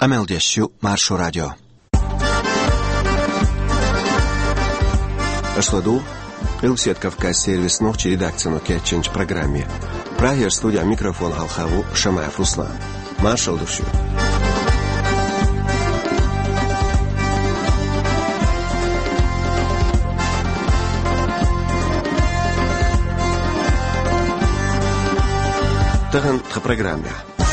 Ameldessu Maršu radio. Ашладу, Илсет Кавказ сервис ночи редакцию Кетченч программе. Прагер студия микрофон Алхаву Шамаев Руслан. Маршал душу. Таган в программе.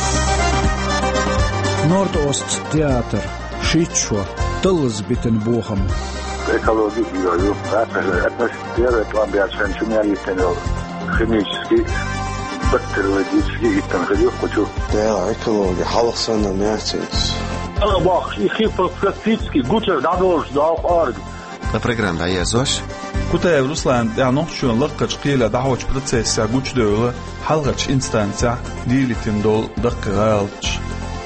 Норд-Ост театр. Шитшо. Тылзбитен Бохам. Экологию, атмосфера, ламбиаценчумиалитен, химический, бактериологический, и там же хочу. Да, экология, халасана мятец. Бах, ich habe praktisch gute dadurch auch arg. На программе да я зош. كتاب روسلاند يعني شو لقش قيلة دعوة بروسيس جوش دولة حلقش إنستانسيا ديلي تندول دق غالش.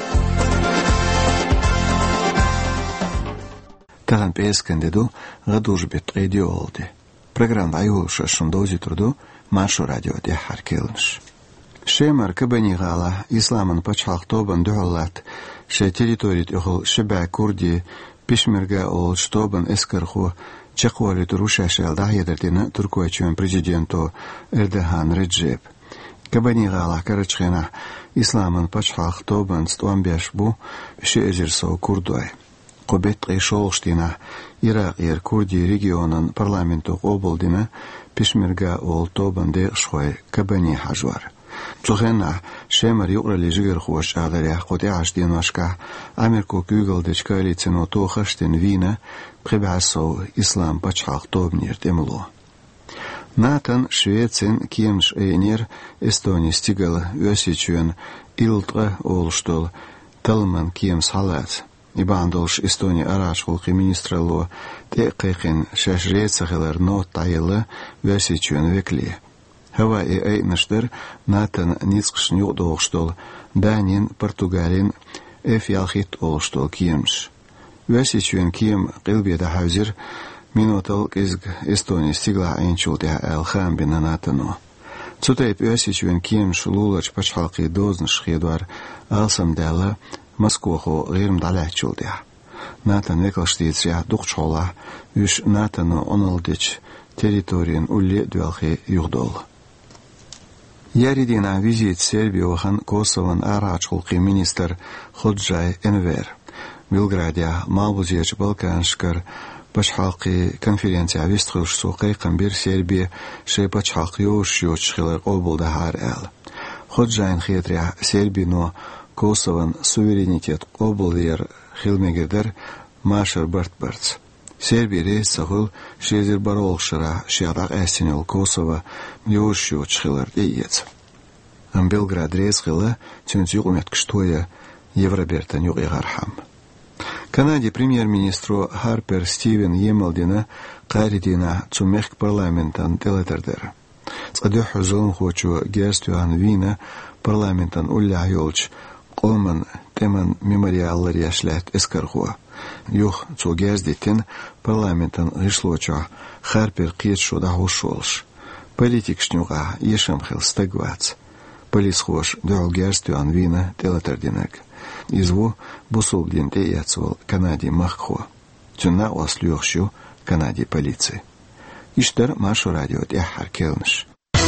Tagan peskendedu gaduž bit radioldi. Program vajulša šundozi trudu Maršu radio de harkelnš. Šemar kabani gala islaman pačhaltoban duhulat še teritorit uhul šeba kurdi pishmerga ol shtoban eskarhu чеквалит рушашел дахедертина туркуачуен президенту Эрдоган Реджеп. Кабани гала карачхена исламан пачхалхтобан стуамбяшбу шеэжерсо курдуай. Кобет эшолштина Ирак ер курди регионан парламенту облдина пишмерга ол тобан де шхой кабани хажвар. Цухена шемар юрали жигер хуаш адаря ходи аштинашка Америку кюгалдеч коалицину тохаштин вина прибасо ислам пачхалхтобнир демло. Натан Швецин кемш эйнер Эстони стигал өсичуен илтра олштол талман кемс халат. Ибандолш Эстони арашхулки министрало текекин шашрецахелер нот тайлы өсичуен векли. Хава и эйнаштер Натан ницкшн юдолштол Данин Португалин эфиалхит олштол кемш. Весичуен кем қилбеда хаузир минутал кизг Эстония стигла айнчултя элхамбина натано. Цутайп весичуен кем шулулач пачхалки дознш хедвар алсамдала Москвахо гирм далячултя. Натан веклштиция духчола үш натано оналдич территориен улли дуалхи югдол. Яридина визит Сербиохан Косован арачхулки министр Ходжай Энвер. Белградия Малбузеч Балканшкар пачхалки конференция вестхуш сукай камбир Сербия ше пачхалки юш хилер облда хар эл. Ходжайн хетря Сербино Косован суверенитет облдер хилмегедер Машер Бартбарц. Сербия рейсагул шезер баролшара шиадак эсенел Косова юш хилер дейец. Белград рейсгила тюнтюк уметкштоя Евробертан югигархам. Канаде премьер-министру Харпер Стивен Емелдина Каридина цумех парламентан телетердер. Цадух зон хочу герстуан вина парламентан улля юлч қолман теман мемориаллар яшлят эскархуа. Юх цу герздитин парламентан гишлоча Харпер киетшу да хушолш. Политикшнюга ешамхил стагвац. Полисхош дуал герстуан вина телетердинек. Изву бусулдин теяцвал Канаде маххо. Тюна ослюхшу Канаде полиции. Иштер Маршу радио дяхар келнш.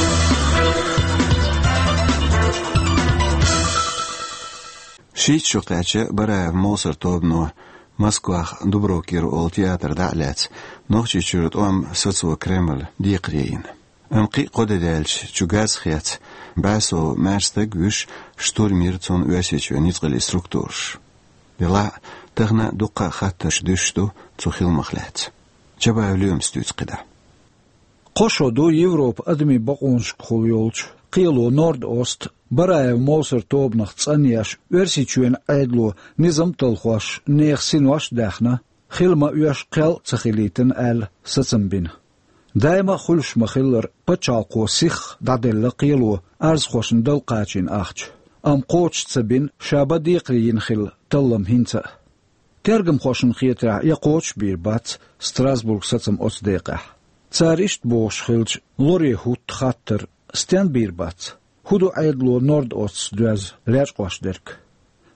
Шит шуктаче бараев Моцарт тобно Москвах Дуброкер ол театр дa'ляц. Нохчи чурт ом соцво Кремль диқриин. Амқи қодедэлч чугаз хяц басо мастаг виш штурмир цон өсечу ницгали структурш. Бела тагна дуқа хатташ дүшту цухил махлац. Чаба влюм стюцқида. Қошоду Европ адми бақонш қол йолч. Қилу Норд-Ост бараев Моцарт тобнах цанияш өсечуен айдлу низам талхуаш неяхсинуаш дахна хилма үяш қел цахилитен әл сацамбин. دائما خلش مخلر بچاقو سيخ دادل قيلو ارز خوشن دل قاچين اخچ ام قوچ تسبين شابا ديقرين خل تلم هنتا ترجم خوشن خيترا يقوچ بير بات ستراسبورغ ساتم اوس دقه تساريشت بوش خلج لوري هوت خاطر ستان بير بات هودو ايدلو نورد اوس دوز لاج قوش درك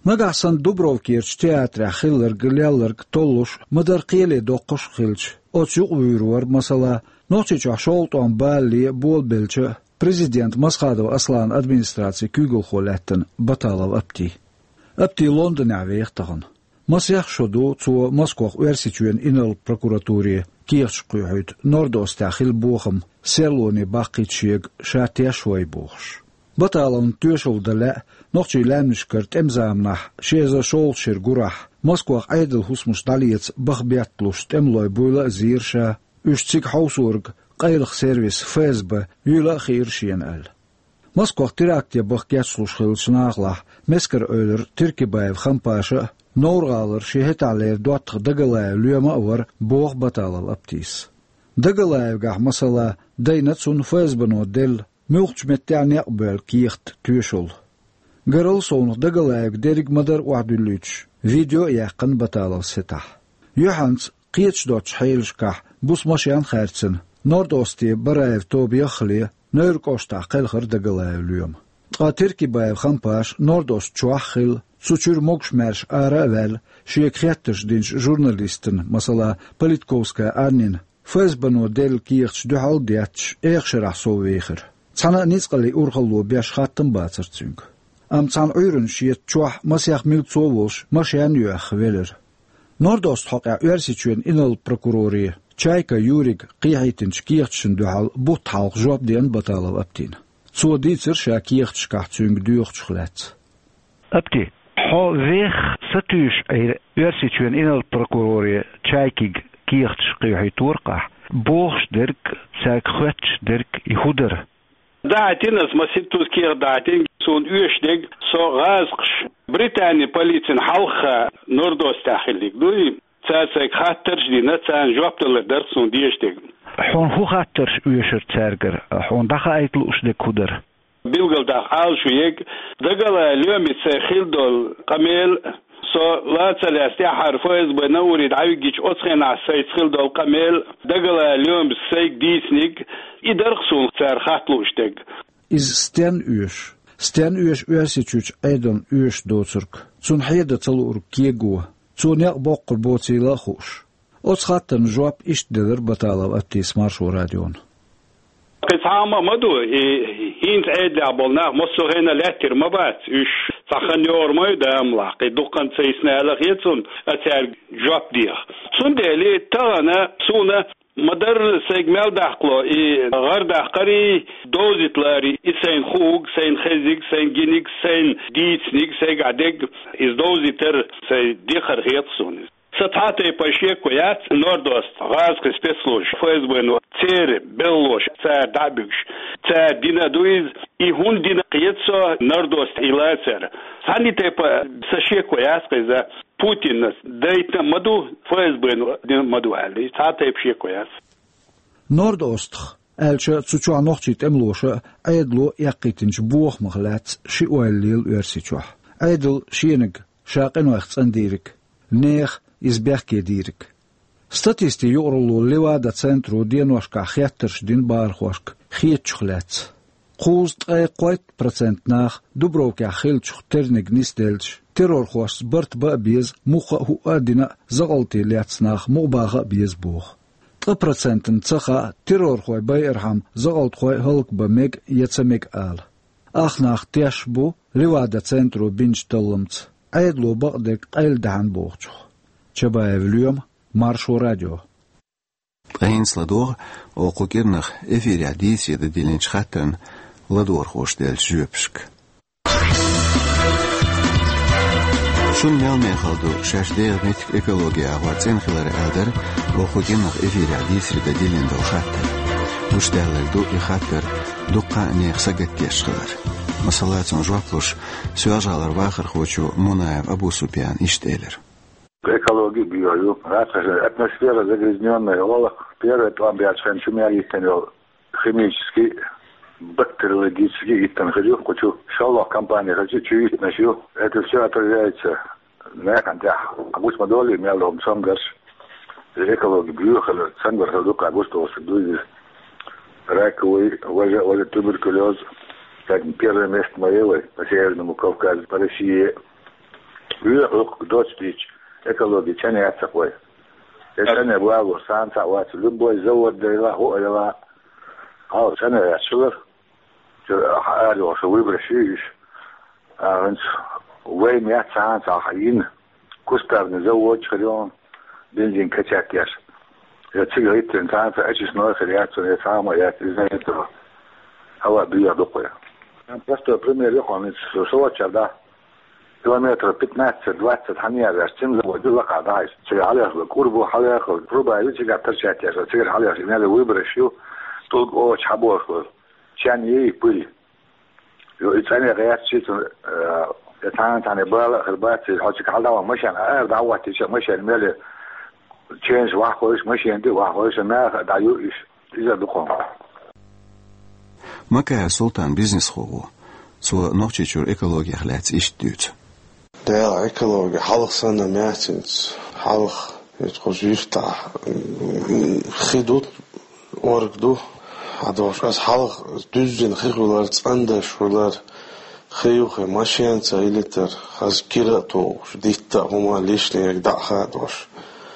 Nagasan Dubrovkirch teatra xillar gilялlar tolluş madar qiyele doqquş xilch. Oçuq uyruvar masala noçiç şolton balli bolbelçe prezident Masxadov Aslan administrasiya kügül xolatdan batalov apti. Apti London aveyxtağın. Masyax şodu ço Moskva üniversiteten inal prokuraturi Kirchquyut Nordostaxil boxum Serloni baqitşiyeg şatiaşoy box. Batalon tüşoldala noqçi lamnışkert emzamnah şeza şolşir gurah Moskva aydıl husmus daliyets baxbiatluş temloy boyla zirşa üççik hausurg qayliq servis FSB yula xirşiyen al. Moskva tiraktya baxgatluş xilçnaqlah mesker öler Tirkibayev xampaşa Norgalar şehetalev doatq dagalayev lüyama var boğ batalal aptis. Dagalayev gah masala daynatsun FSB-no del mülçmettani aqbel kiixt tüşol. Garal sonu dagalayev derig madar uadülüç. Video yaqın batalal setah. Yuhans qiiç doç haylşkah bus maşyan xertsin. Nordosti barayev tobi yaxli nörkoşta qelxır dagalayev lüyam. Tirkibayev xampaş Nordost çuaxil Suçur mokşmerş aravel şiyekhiyattış dinç jurnalistin masala Politkovskaya Arnin FSB-no del kiiqç duhal diatç eğşirah sovveyxir. Sana nizqali urxallu biaş xattın batsırtsünk. Am can uyrun şiyet çuah masyax miltsovulş maşyan yuax velir. Nordost hoqa üniversiteten inal prokurori Çayka Yurig qiyahitinç kiiqçın duhal but halq job diyen batalav aptin. Ço ditsir şa kiiqç qahtçünk duyuqçuqlat. Apti. Ho weg satüş üniversiteten inal prokurori Çaykig kiiqç qiyahiturqa boğş dirk sak xwetç dirk ihuder. Da'atinas masittus kiiq da'atin son üyeşdeg so gazqş Britanya polisin halqa Nordostaxillik duy tsasak xatırş dina tsan jobtalar der son diyeşdeg. Hon hu xatırş üyeşir tsargır hon daha aytlı usdek huder. Bilgalda alşuyek dagala lyomitse khildol qamel so latsalesti harfez benawrid aygiç otsxena sayt khildol qamel dagala lyom sayg disnik idarxsun tsar khatluştek iz Sten üyeş üyersitüç aydon üyeş doçurk sun hayda tsalur kiego sun yaq boqqur botsila xuş otsxattan jop işdeler batalav attis marsho radion قسامة مدو هينت عيد لعبولنا مصو هنا لاتر مبات إيش صخن يور ما يدام لاقي دقن سيسنا لغيتون أتار جواب ديخ سون ديلي تانا سونا مدر سيجمال داخلو غير داخري دوزيتلاري سين خوغ سين خزيك سين جينيك سين ديتسنيك سين عدق إز دوزيتر سي ديخر غيتسون Сатхате пашекоят Нордост газка спецслужб ФСБ-ну цер беллош цер дабюш цер динадуиз и хун дина қиетсо Нордост илацер саните па сашекоят за Путин дейта маду ФСБ-ну маду али сатхате пашекоят Нордост Elçe çuçuğa noqçit emloşa aydlo yaqqitinç buox mıxlat şi oellil üersiçuah. Aydl şienig şaqen waqtsandirik. Neex izbehke dirik. Statisti yorulu levada centru dienoška xjatterš din barxošk xietčuxlats. Qust qayqoit procent nach Dubrovka xilčux ternig nistelč terrorxoš zbart ba biz muqa hu adina zaqalti lats nach muqbaga biz buh. 3% tsaxa terrorxoy bayirham zaqaltxoy halk ba meg yatsamek al. Axnach tiashbu levada centru binch tallamts. Aydlo baqdek qayldahan boqchuq. Чабаев Льем, Маршу радио. Гейнс ладор, о кукирнах эфире адиси да дилинч хаттен ладор хоштел жөпшк. Шун мелмен халду шашдег метик экология авацен хилар элдер, о кукирнах эфире адиси да дилин да хаттен. Уштелер ду и хаттер дуqa нех сагат кешхилар. Масалатсон жваплуш сюажалар вахар хочу Мунаев Абу Супян иштелер. Экология биою, атмосфера загрязненная, олах, первое план биачхан чумягитен, химический, бактериологический гитен хочу, шаллах компания, хочу чуить начал, это все отражается на контях, агуст модоли, мялом самгаш, экология биою, сангар хадука, агуст осудузи, раковый, уже туберкулез, первое место моего по Северному Кавказу, по России, بيوق دوتش ايكولوجي تاني يتسقوي سنة بواغو سانتا وات لبو يزود ديلا هو يلا هاو سنة يشغل حالي وشوي برشيش انت وين يات سانتا حين كستر نزوج خليون بنزين كتاك ياش يتسيق هيتن سانتا اجيس نوخر ياتسون يتعامل ياتزين يترو هوا بيوع دقويا просто пример يخوان سوى شرده كيلومتر 15-20 حنيا راشتين زودوا لك عدايش تيجي عليها القرب حاليا ربع يجي قاعد ترجع تيجي عليها إنها ويبرشيو طول أو شابوه كان يبلي يتعني غير شيء يتعني بالا خربات حاجة على مش أنا أرد عوض تيجي مش المال change واحد كويس مش عندي واحد كويس ما دايو إيش إذا بقوم ما كسلطان بيزنس خوه سو نوتشير إيكولوجيا خلات إيش دوت ديال إيكولوجيا حلق سنة ماتنس حلق يتخش يفتح خدود ورقدو هذاش از حلق düzgün خيخولار تندشولار خيوخي ماشين تايلتر از كيراتو ديتا هما ليشني داخادوش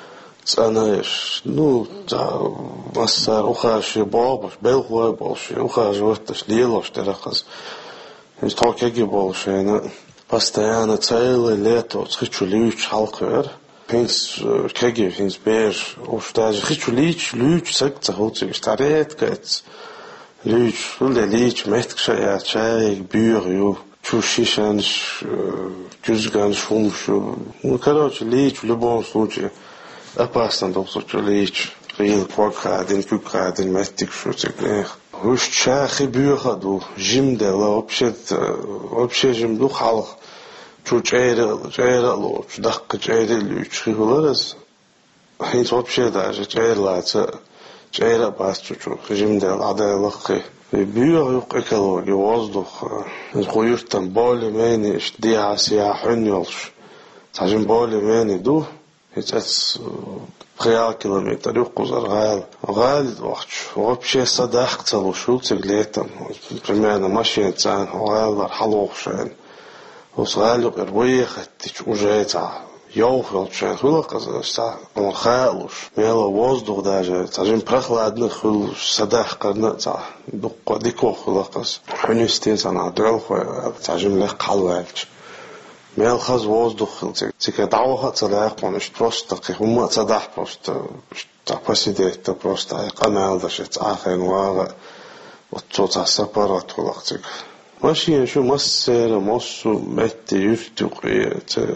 تنايش نو تا مسار وخاش بابش بلغوا باش وخاش وقتش ليلوش ترخص из толкеги болшена постоянно целое лето хочу лич халкер пинс кеги пинс беш уж даже хочу лич секта хоциг старет гэц лич лич мэткша я чай бюрю чушишанш кюзган шумшу ну короче лич в любом случае опасно доктор лич реал прокадин кукадин мэттик шуцеглех Уж чахи бюхаду, жимдела, вообще жимду халх, чу чайрало, чудак чайрелю, чхиларас, хинс вообще даже чайрлаца, чайра бас чучу, жимдела, адайлахи. Бюх экология, воздух, хуюртан более-менее, диасия хуньолш, тажим более-менее ду, это خيال كيلومتر يقصر غال وقت вообще صداق целую шулцик летом примерно машина цан غال حلوخشان وصغالو выехать уже это يوفل شان хулаказ ста он халуш мело воздух даже тажим прохладный хул صداق قرنا تا دق ديكو хулаказ хунистен сана дрелхо тажим лег халвалч مال خز воздух تك دعوها تلاق ونش просто هم تدح просто تапасидет просто قنال دشت آخر واقع وتصوت سفرات ولقتك ماشي شو مسير مصو مت يفتقي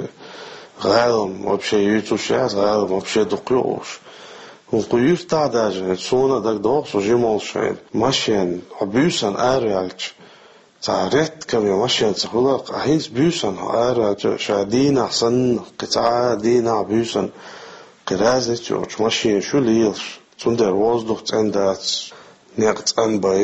غالم вообще يتوشاز غالم вообще دقيوش وقيوش تعداج سونا دك دوخ وجيمولشين ماشين عبيسان آريالش تعرفت كم يمشي تقولك أهيز بيوسن هارا شادينا حسن قطعة دينا بيوسن قرازة جوش مشي شو ليلش تندر وزدوك تندات نقط أنباي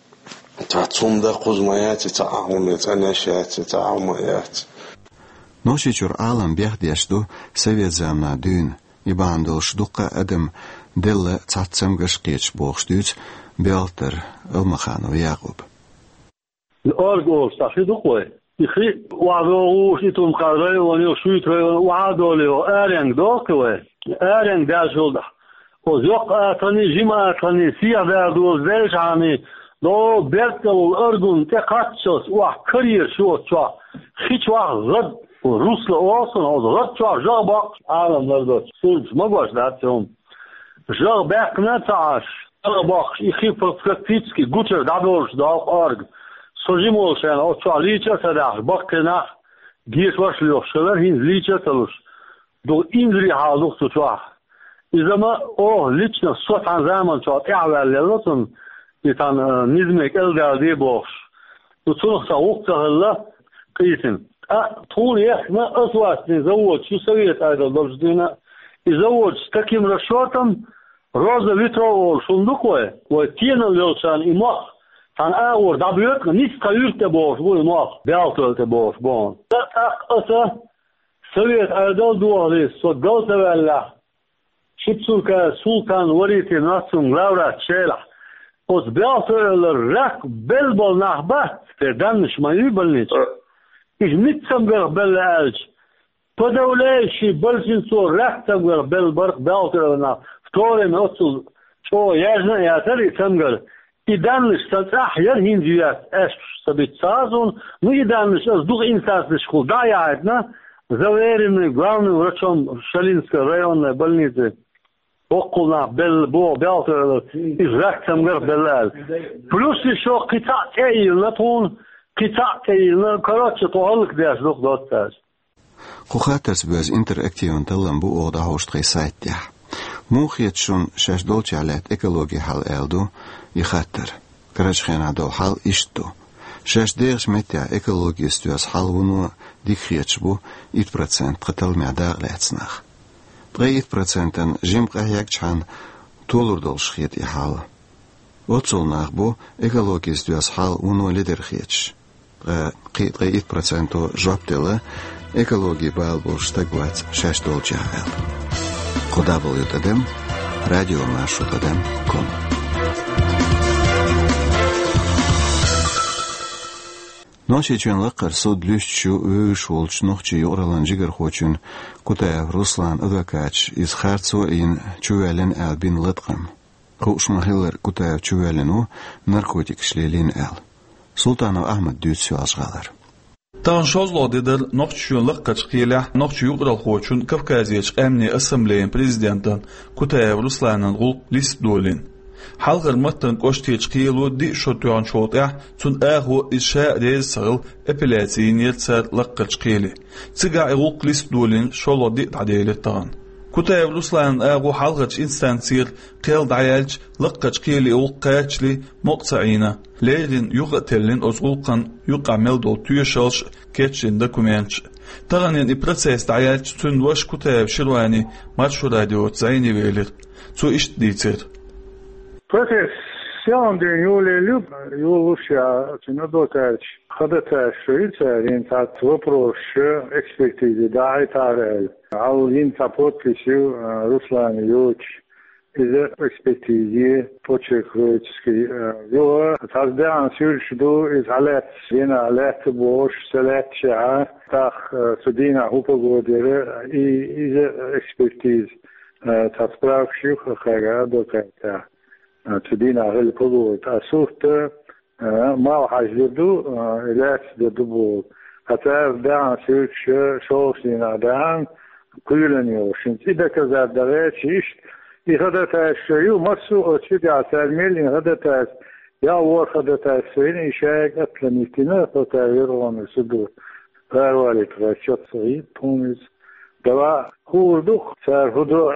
تعتصم قزميات تعاونت أناشات تعاونيات نوشيشور عالم بيخديشدو سويت زامنا دون يباندل شدوقة أدم دل تعتصم قشقيتش بوخشدوت بيالتر المخانو ياقوب الأرجو استخدمه قوي يخي وعدو شيتون قارئ ونيو شويت وعدو له أرينغ دوكوي أرينغ داشولد وزوق أتني جماعة أتني سيا دادو زيش عمي دو بيرتل الأرجون تقاتشوس وحكرير شو تشوا خيش غد روسل أوصن أو غد تشوا جابق عالم نردوش سولج مقوش داتهم جابق نتعاش جابق يخي فرقتيتسكي جوتر دادوش داق أرج سوزيمول شان أو تعليشة تداخل بقنا جيش واشلوش شلون هين ليشة تلوش دو إنزري حالوك تتواه إذا ما ليشنا صوت عن زمان شاط إعوال للوطن يتان نظمك إلدار دي بوش وتنخصى وقتها الله قيسن طول يحنا أصوات نزوج شو سويت أيضا دوجدنا يزوج تكيم رشوتم روزا ويترو شندقوه وتينا للشان إماخ Tan aur da büyük niska yrte boş bu nok beltölte boş bon. Ata Sovyet aydal duvarı so galtavella. Şipsulka sultan wariti nasum laura çela. Os beltöler rak belbol nahbat der danışmayı bilniç. Ich mitsam gerbelaj. подавляющий большинство рахтамгар белбарх белтерна вторым отцу что яжна ятери тамгар и данныш сатах яр хинжият эш сабитсазон ну и данныш аз дух инсасный школ да яйдна заверенный главным врачом Шалинской районной больницы около белтер из рахтамгар белал плюс еще кита кейлна тон кита кейлна короче тоалык дяш дух доттас قخاترس بأز إنتراكتيون تلم بو أوضا هوشتغي سايتيح موخيت شون شاش دولتي علات إكولوجي حال إلدو يخاتر كراج خينا دول حال إشتو شاش ديغش متيا إكولوجي استوز حال ونو ديك خيتش بو 1% قتل معداغ لاتسناخ بغي 1% جيم قهيك چان تولور دول شخيت إحال وطول ناخ بو إكولوجي استوز حال ونو لدر خيتش بغي 1% جواب ديلا экологии балбол штагвать шаш долчахал. Куда был ютадем? Радио нашу тадем ком. Ночи чен лакар суд лющу уш волч нохчи юралан жигер хочун кутая Руслан Адакач из Харцо ин чуэлен албин латкам. Кош махиллер кутая чуэлену наркотик шлелин ал. Султанов Ахмад дютсю ажгалар. تان شازلو دیدر نقشون لقش قیله نقشی یقرال خوچون کفکازیش امنی اسمبلین پریزیدنتن کتای روسلانن غلق لیست دولین حلقر متن قشتیش قیلو دی شتوان شوطه تون اغو اشاء ریز سغل اپلاتین یلتسر لقش قیله تیگا غلق لیست دولین شالو دی تعدیل تان كتاب روسلان أغو حلقة إنستانسير قيل دعيالج لقج قيلي أولقاتشلي مقطعينا ليدين يقتلين أزغلقا يقعمل دول تيوشالش كيتشين داكومينش تغنين إبراتسيس دعيالج تندوش كتاب شرواني مارشو راديو تزايني ويلر تو إشت ديتر Процесс сянден юлелюб юлушя тинодотач خدتا شويتsa рентат вопрос экспертизе дайтарел ал интапотлисю Руслан Юч из экспертизе почеркроический его таздан сюршду из алет вена алет бош селетча так судина упогодере и из экспертиз тасправших хага доката судина гел погода асурт ما حجدو إلاس دبول حتى دعم سيرش شوشين دعم كلن يوشين إذا كذا دغيتش يخدت الشيء مسو أشيد عسالميل يخدت يا ور خدت السين إشاك أتلميتنا فتايرون السدور فاروالي تغشت صغير تونس دواء هو دخ صار هدو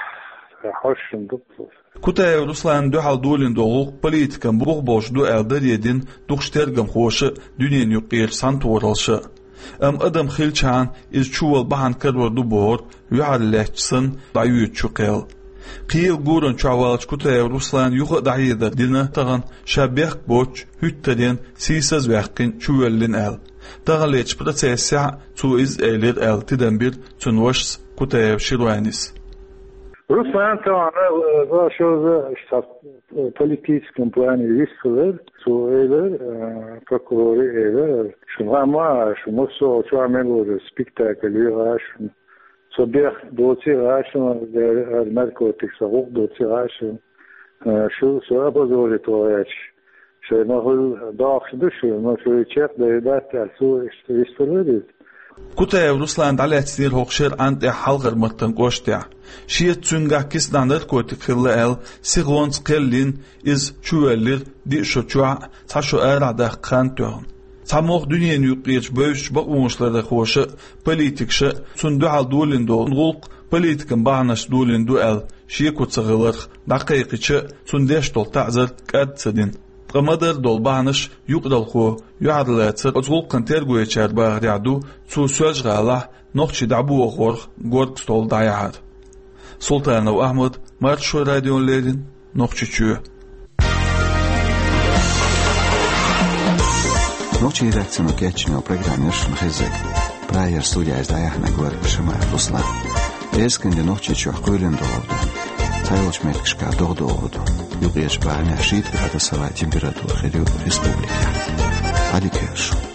حشن دكتور كتاب روسلان دو حال دولين دوغوق بوليتيكان بوغ بوش دو ألدر يدين دوغشترغم خوش دنين يقير سانتورالش أم أدم خيلشان إز چوال بحان كرور دو بور يعال لحجسن دعيوت شقيل قيل قورن چاوالش كتاب روسلان يوغ دعيدر دينا تغن شابيخ بوش هتدين سيساز وحقين چوالين أل تغن ليش براتسيسع تو إز ألير أل تدنبير تنوش كتاب شروانيس Руслан това шо политическом плане рисковер, so прокурори шумама шумосо чуамело спектакль so бях доцирашен der наркотик сагук доцирашен шо so абозори тояч шо нахол дах душу но шо чек да тасу история كتاب روسلاند على تسير هوكشير عند حلقر متن قوشتع شيء تنجح كيس نانر كوتك خلال سيغونس قلين إز شوالير دي شوچوع تاشو أرع داقان توهن تاموخ دنيا نيوقيش بوش بقومشلر خوش بوليتيكش تندوع دولين دو نغلق بوليتيكن بعناش دولين دو أل شيء كتسغلر دقيقيش تنديش دول تعزر كاد سدين قمدر دول بعنش يقدل خو يعدلاتر أزغل قنتر قويتشار باغ يعدو تو سوج غاله نوخشي دعبو غورغ غورغ ستول دايعاد سلطان وأحمد مارشو راديو ليدين نوخشي چوه نوخشي редакцию кечмел программерш мхезек праер студия издаяхна гор шама Руслан эскенде нохчи чох көлен долду Тайлоч мелкшка догдолду югеш баана 6 градусова температура в республике Адикеш